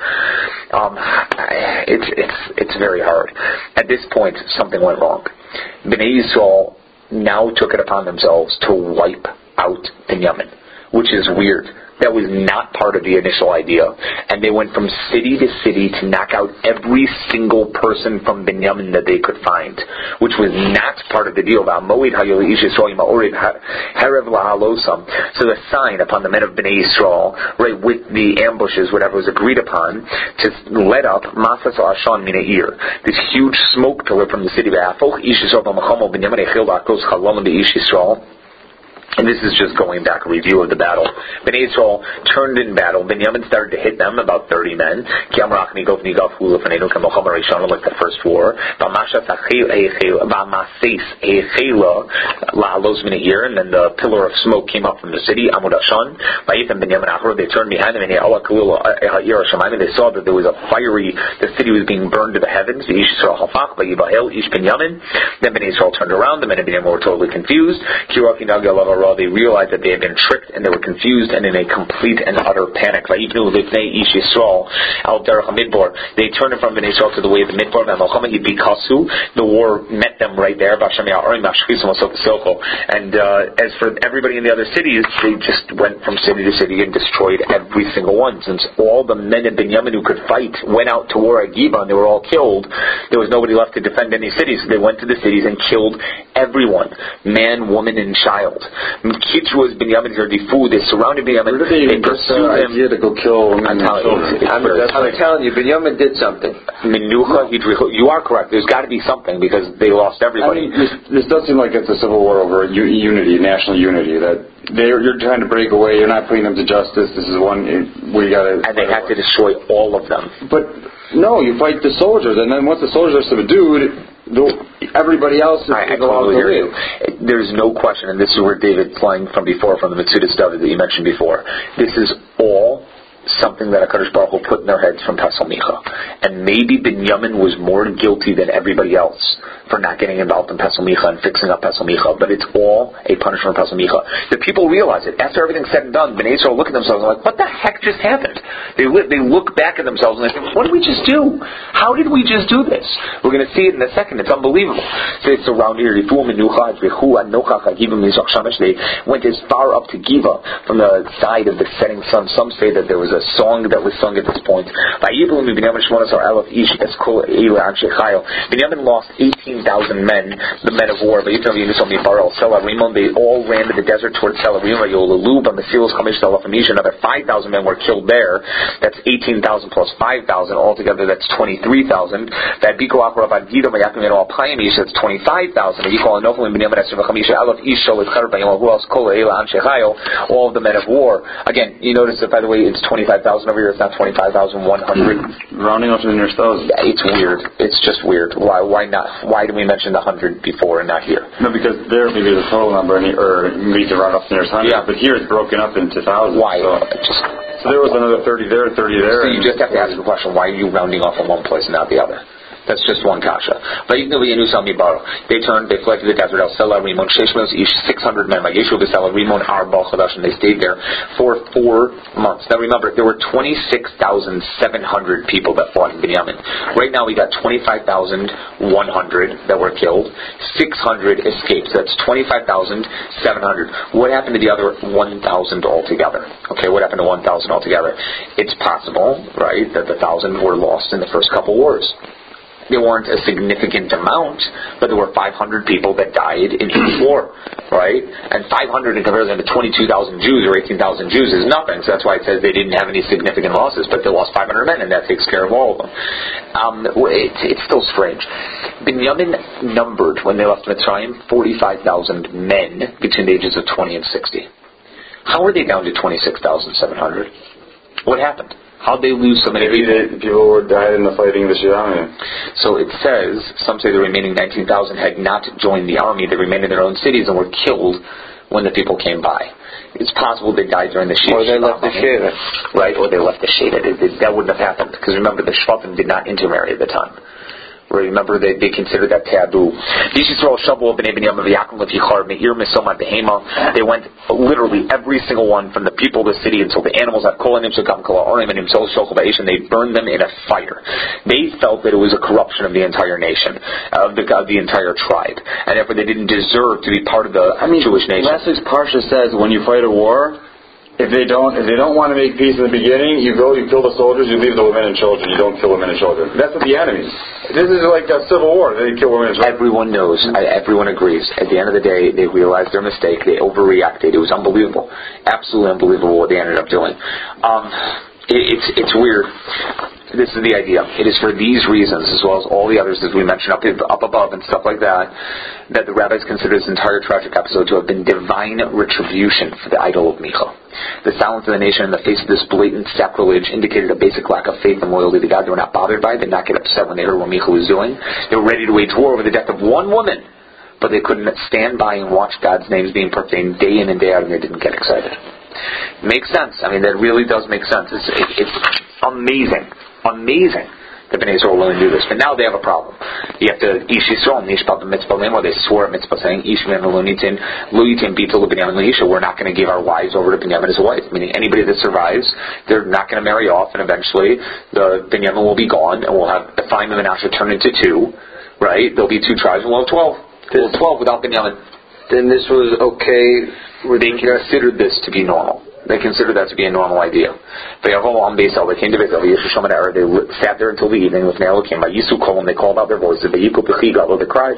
It's very hard. At this point, something went wrong. Bnei Yisrael now took it upon themselves to wipe out Binyamin, which is weird. That was not part of the initial idea. And they went from city to city to knock out every single person from Binyamin that they could find, which was not part of the deal. So the sign upon the men of Bnei Yisrael, right, with the ambushes, whatever was agreed upon, to let up Masas Ashan Minair, this huge smoke pillar from the city of And this is just going back, a review of the battle. Bnei Yisrael turned in battle. Binyamin started to hit them, about 30 men. Like the first war. And then the pillar of smoke came up from the city. They turned behind them, and they saw that there was a fiery, the city was being burned to the heavens. Then Bnei Yisrael turned around. The men of Binyamin were totally confused. Torah, they realized that they had been tricked and they were confused and in a complete and utter panic. They turned from Bnei Yisrael to the way of the Midbar. The war met them right there. And as for everybody in the other cities, they just went from city to city and destroyed every single one. Since all the men in Binyamin who could fight went out to war at Gibeon, they were all killed. There was nobody left to defend any cities. So they went to the cities and killed everyone, man, woman, and child. Kitch was Binyamin Gardifu. They surrounded Binyamin. They pursued him. To go kill women and children. I'm telling you, Binyamin did something. Menucha, you are correct. There's got to be something because they lost everybody. I mean, this does seem like it's a civil war over unity, national unity. That you're trying to break away. You're not putting them to justice. This is one we got to. And they have to destroy all of them. But no, you fight the soldiers, and then once the soldiers are subdued, everybody else is allowed to live. There's no question, and this is where David flying from before, from the Metzudas David that you mentioned before. This is all something that HaKadosh Baruch Hu put in their heads from Pesach Micha. And maybe Binyamin was more guilty than everybody else for not getting involved in Pesach Micha and fixing up Pesach Micha. But it's all a punishment for Pesach Micha. The people realize it. After everything's said and done, Bnei Yisrael look at themselves and like, what the heck just happened? They look back at themselves and they say, what did we just do? How did we just do this? We're going to see it in a second. It's unbelievable. So it's around here. They went as far up to Giva from the side of the setting sun. Some say that there was a song that was sung at this point. Binyamin lost 18,000 men, the men of war. They all ran to the desert towards Selarim. Another 5,000 men were killed there. That's 18,000 plus 5,000. Altogether, that's 23,000. That's 25,000. All of the men of war. Again, you notice that, by the way, it's 25,000 over here. It's not 25,100. Rounding up to the nearest thousand. It's weird. It's just weird. Why not? Why did we mention the 100 before and not here? No, because there maybe the total number, or maybe to round up to the nearest 100. Yeah. But here it's broken up into thousands. Why? So there was another 30 there, 30 there. So you just have to ask the question: why are you rounding off in one place and not the other? That's just one kasha. They turned, they fled to the desert, 600 men, and they stayed there for 4 months. Now remember, there were 26,700 people that fought in Binyamin. Right now we got 25,100 that were killed, 600 escaped. So that's 25,700. What happened to the other 1,000 altogether? Okay, what happened to 1,000 altogether? It's possible, right, that the 1,000 were lost in the first couple wars. There weren't a significant amount, but there were 500 people that died in each war, right? And 500 in comparison to 22,000 Jews or 18,000 Jews is nothing. So that's why it says they didn't have any significant losses, but they lost 500 men, and that takes care of all of them. It's still strange. Binyamin numbered, when they left Mitzrayim, 45,000 men between the ages of 20 and 60. How are they down to 26,700? What happened? How'd they lose so many people? People were died in the fighting the Shirami. So it says, some say the remaining 19,000 had not joined the army. They remained in their own cities and were killed when the people came by. It's possible they died during the Shira. Or they left the Shira. Right, or they left the Shira. That wouldn't have happened. Because remember, the Shvatim did not intermarry at the time. Remember, they considered that taboo. They went literally every single one from the people of the city until the animals and they burned them in a fire. They felt that it was a corruption of the entire nation, of the entire tribe, and therefore they didn't deserve to be part of the Jewish nation. Last week's Parsha says when you fight a war, if they don't want to make peace in the beginning, you go, you kill the soldiers, you leave the women and children. You don't kill women and children. That's what the enemies. This is like a civil war. They kill women and children. Everyone knows. Everyone agrees. At the end of the day, they realized their mistake. They overreacted. It was unbelievable. Absolutely unbelievable what they ended up doing. It's weird. This is the idea. It is for these reasons, as well as all the others, as we mentioned up above and stuff like that, that the rabbis consider this entire tragic episode to have been divine retribution for the idol of Micha. The silence of the nation in the face of this blatant sacrilege indicated a basic lack of faith and loyalty to God. They were not bothered by it. They did not get upset when they heard what Micha was doing. They were ready to wage war over the death of one woman, but they couldn't stand by and watch God's names being profaned day in and day out, and they didn't get excited. Makes sense. I mean, that really does make sense. It's amazing The Bnei Yisrael were willing to do this. But now they have a problem. You have to, Ish Yisrael, Nishpat Mitzvah Lem, where they swore at Mitzvah saying, Ish V'en Lu'nitin, Lu'itin Bito L'Binyamin L'Isha, we're not going to give our wives over to Binyamin as a wife. Meaning anybody that survives, they're not going to marry off, and eventually the Binyamin will be gone, and we'll have the Ephraim and Manasseh turn into two, right? There'll be 2 tribes, and we'll have 12. We'll have 12 without Binyamin. Then this was okay. They considered this to be normal. They considered that to be a normal idea. They came to Beis El. They sat there until the evening with Nail came. They called out their voices. They cried.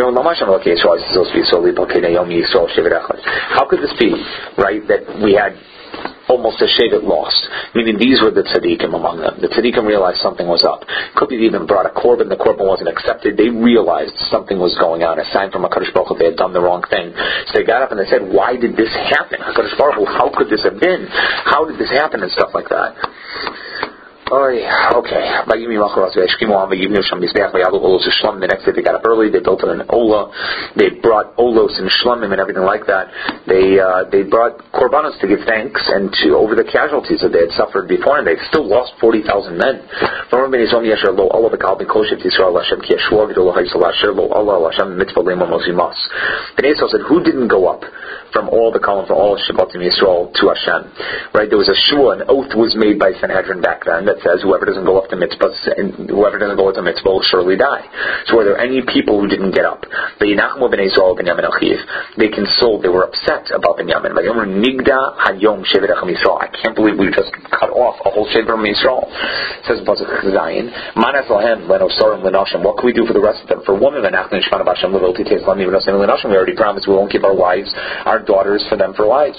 How could this be, right, that we had almost a shevet lost? Meaning these were the tzaddikim among them. The tzaddikim realized something was up. Could be even brought a korban. The korban wasn't accepted. They realized something was going on. A sign from HaKadosh Baruch Hu they had done the wrong thing. So they got up and they said, why did this happen? HaKadosh Baruch Hu, how could this have been? How did this happen? And stuff like that. Okay. The next day they got up early. They built an olah. They brought olos and shlamim and everything like that. They brought korbanos to give thanks and to over the casualties that they had suffered before, and they still lost 40,000 men. Bnei Yisrael said, who didn't go up from all the column from all Shabbatim Yisrael to Hashem? Right? There was a shua, an oath was made by Sanhedrin back then that says whoever doesn't go up to mitzvah and whoever doesn't go up to mitzvah will surely die. So were there any people who didn't get up? They consoled, they were upset about Binyamin. I can't believe we just cut off a whole Shevet from Yisrael. It says what can we do for the rest of them? For women, we already promised we won't give our wives, our daughters for them for wives.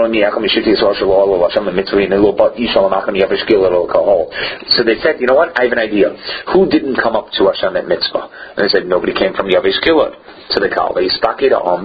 So they said, you know what? I have an idea. Who didn't come up to Hashem at mitzvah? And they said, nobody came from Yavesh Gilad to the Kal. They said,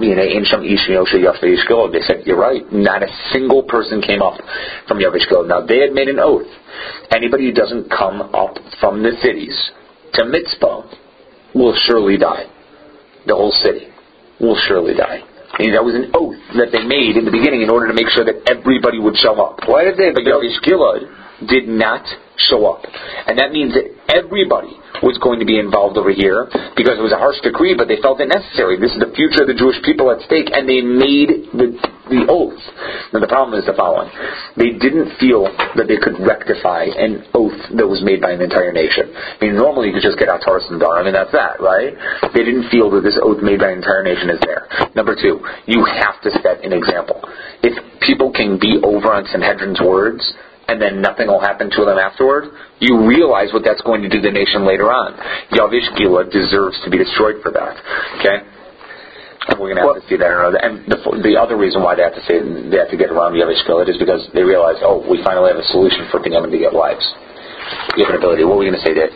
you're right. Not a single person came up from Yavesh Gilad. Now they had made an oath. Anybody who doesn't come up from the cities to mitzvah will surely die. The whole city will surely die. And that was an oath that they made in the beginning in order to make sure that everybody would show up. Why did they? But Yavesh Gilad did not show up. And that means that everybody was going to be involved over here because it was a harsh decree, but they felt it necessary. This is the future of the Jewish people at stake, and they made the oath. Now the problem is the following. They didn't feel that they could rectify an oath that was made by an entire nation. I mean, normally you could just get out Taurus and Dar. I mean, that's that, right? They didn't feel that this oath made by an entire nation is there. Number 2, you have to set an example. If people can be over on Sanhedrin's words, and then nothing will happen to them afterward, you realize what that's going to do to the nation later on. Yavesh Gilad deserves to be destroyed for that. Okay? And we're going to have to see that. And the other reason why they have to get around Yavesh Gilad is because they realize, we finally have a solution for Binyamin to get wives. You have an ability. What were we going to say, Dave?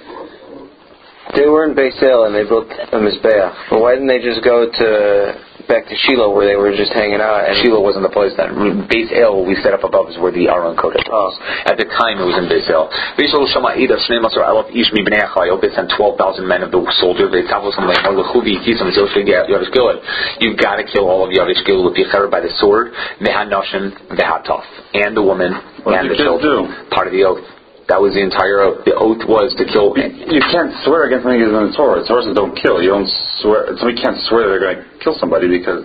They were in Beis El and they built a Mizbeach. But why didn't they just go back to Shiloh where they were just hanging out? And Shiloh wasn't the place then. Beis El we set up above is where the Aron Kodesh was. At the time it was in Beis El. Beis El Shama Ida Shnei Masar Alaf Ish Mi Bnei Achayot. They sent 12,000 men of the soldiers. They tell them like Lechuvi Kisam Zoshig Yavesh Gilad. You've got to kill all of Yavesh Gilad with Yecher by the sword. Vehanashim Vehataf, and the woman and the children. Part of the oath. That was the entire oath. The oath was to kill. You can't swear against something that's in the Torah. The Torah says don't kill. You don't swear. Somebody can't swear they're going to kill somebody because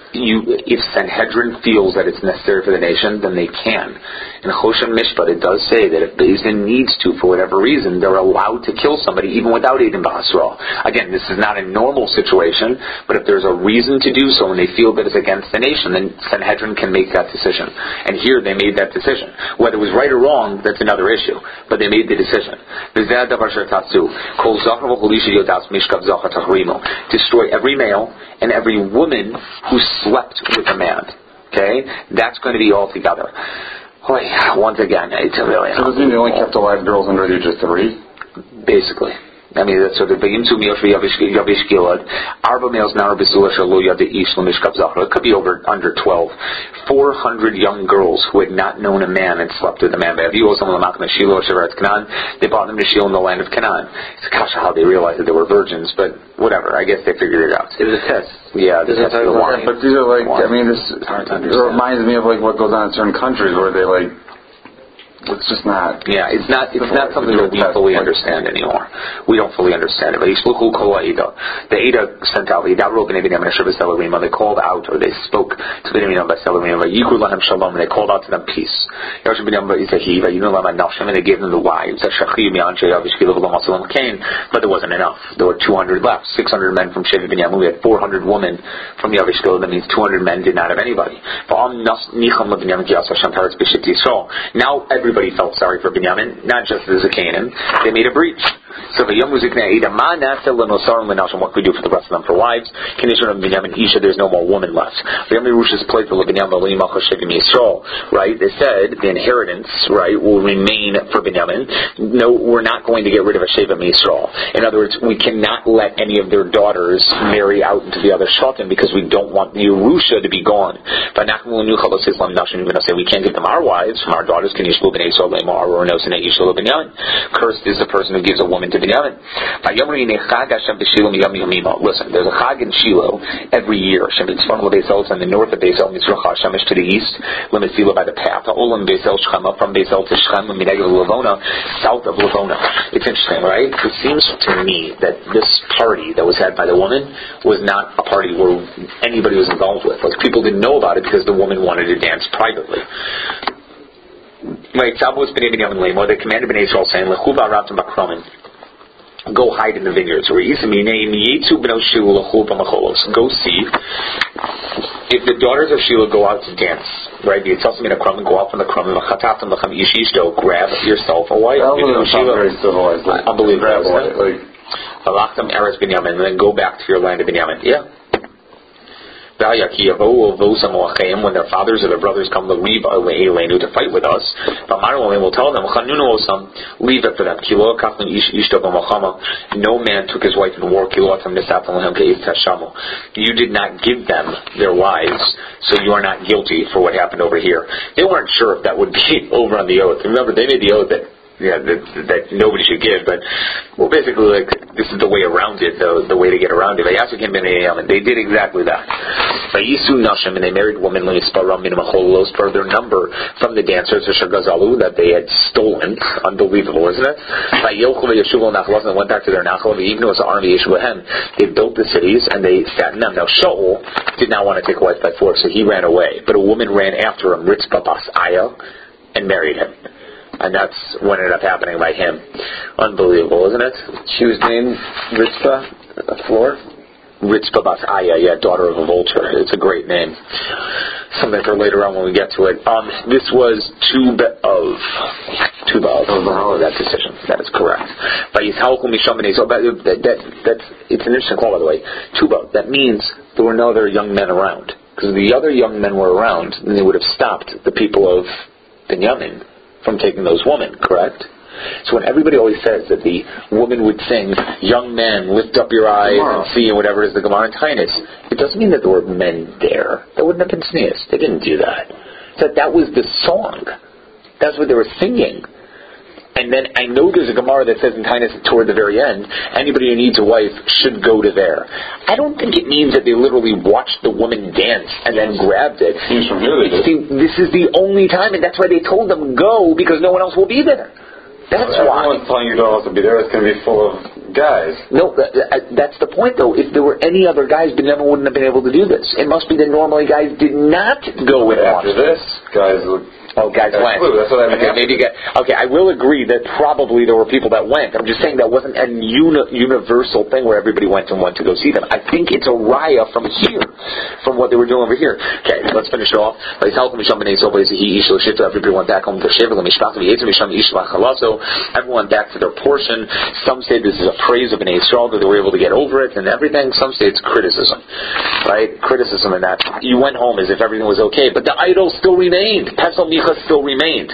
if Sanhedrin feels that it's necessary for the nation, then they can. In Choshen Mishpat, it does say that if Beis Din needs to, for whatever reason, they're allowed to kill somebody even without Eidim B'Hasra. Again, this is not a normal situation, but if there's a reason to do so and they feel that it's against the nation, then Sanhedrin can make that decision. And here they made that decision. Whether it was right or wrong, that's another issue. But they made the decision. Destroy every male and every woman who slept with a man. Okay? That's going to be all together. Once again, it's a really... So does it mean they only kept alive girls under the age of 3? Basically. I mean, that's sort of Yavesh Gilad. Arba males now are B'Sulah Shalo Yad Ish L'Mishkav Zachra. It could be under 12. 400 young girls who had not known a man and slept with a man. They brought them to Shiloh in the land of Canaan. It's gosh, how they realized that they were virgins, but whatever. I guess they figured it out. It was a test. Yeah, the test of the wine. But these are like, I mean, this it reminds me of like what goes on in certain countries where they like It's just not. Yeah, it's not something that we fully understand anymore. We don't fully understand it. But the Ada sent out. They called out, or they spoke to Binyamin by Selarima. Yikru lahem shalom, and they called out to them peace. And they gave them the wives. But there wasn't enough. There were 200 left. 600 men from Shevet Binyamin. We had 400 women from Yavishkel. That means 200 men did not have anybody. Now everybody felt sorry for Binyamin, not just the Zakanim. They made a breach. So the what can we do for the rest of them for wives? There's no more woman left. Right? They said the inheritance, right, will remain for Binyamin. No, we're not going to get rid of a Sheva Yisrael. In other words, we cannot let any of their daughters marry out into the other Shatim because we don't want the Yerusha to be gone. We can't give them our wives from our daughters. Cursed is the person who gives a woman to Binyamin. Listen, there's a Chag in Shiloh every year. It's on the north of Beisel, Shemesh to the east, Lemesila by the path, Olam Beisel Shchema, from Beisel to Shchem, Lavona, south of Lavona. It's interesting, right? It seems to me that this party that was had by the woman was not a party where anybody was involved with. Like, people didn't know about it because the woman wanted to dance privately. Right, they commanded Bnei Yisrael saying, go hide in the vineyards. Go see if the daughters of Sheila go out to dance. Right? Go out from the Krum, grab yourself a wife. Unbelievable. And then go back to your land of Binyamin. Yeah. When their fathers or their brothers come to fight with us, we'll tell them, leave it for them. No man took his wife in war. You did not give them their wives, so you are not guilty for what happened over here. They weren't sure if that would be over on the oath. Remember, they made the oath that nobody should give, but basically, like, this is the way around it, the way to get around it. They did exactly that. And they married women for their number from the dancers that they had stolen. Unbelievable, isn't it? They went back to their nachal. They built the cities and they sat in them. Now Shaul did not want to take a wife by force, so he ran away. But a woman ran after him, Ritzpah bas Aya, and married him. And that's what ended up happening by him. Unbelievable, isn't it? She was named Ritzpah, a floor? Ritzpah bas Aya, daughter of a vulture. It's a great name. Something for later on when we get to it. This was Tuba of that decision. That is correct. It's an interesting call, by the way. Tuba, that means there were no other young men around. Because if the other young men were around, then they would have stopped the people of Binyamin from taking those women, correct? So when everybody always says that the woman would sing, young men, lift up your eyes and see, and whatever is the Gemara in Taanis, it doesn't mean that there were men there. That wouldn't have been sneezed. They didn't do that. That was the song. That's what they were singing. And then I know there's a Gemara that says in Taanis toward the very end, anybody who needs a wife should go to there. I don't think it means that they literally watched the woman dance and then grabbed it. Seems from here they did. This is the only time, and that's why they told them go, because no one else will be there. That's why. Everyone's telling you don't have to be there. It's going to be full of guys. No, that's the point, though. If there were any other guys, Binyamin wouldn't have been able to do this. It must be that normally guys did not go with after this. Guys would. Oh, guys went. That's what I mean. Okay, I will agree that probably there were people that went. I'm just saying that wasn't a universal thing where everybody went and went to go see them. I think it's a raya from here, from what they were doing over here. Okay, let's finish it off. Everybody went back home to Everyone went back to their portion. Some say this is a praise of Bnei Yisrael that they were able to get over it and everything. Some say it's criticism, right? Criticism in that you went home as if everything was okay, but the idol still remained. Still remained.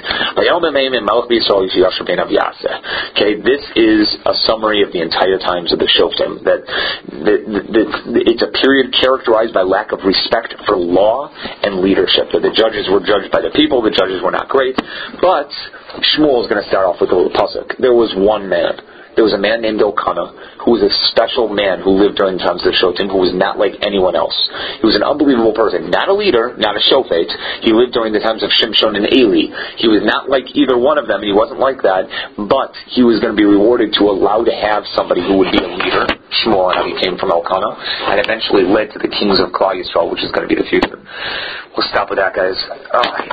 Okay, this is a summary of the entire times of the Shoftim. That it's a period characterized by lack of respect for law and leadership. That the judges were judged by the people, the judges were not great. But Shmuel is going to start off with a little pasuk. There was one man there was a man named Elkanah who was a special man who lived during the times of the Shotim, who was not like anyone else. He was an unbelievable person. Not a leader, not a shofet. He lived during the times of Shimshon and Eli. He was not like either one of them, and he wasn't like that, but he was going to be rewarded to allow to have somebody who would be a leader. Shmuel and he came from Elkanah, and eventually led to the kings of Klal Yisrael, which is going to be the future. We'll stop with that, guys.